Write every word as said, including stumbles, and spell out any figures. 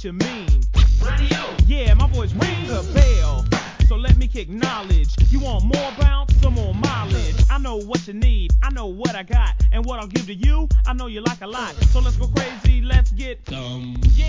you mean. Radio. Yeah, my voice rings a bell. So let me kick knowledge. You want more bounce or more mileage? I know what you need, I know what I got. And what I'll give to you, I know you like a lot. So let's go crazy, let's get dumb. Yeah.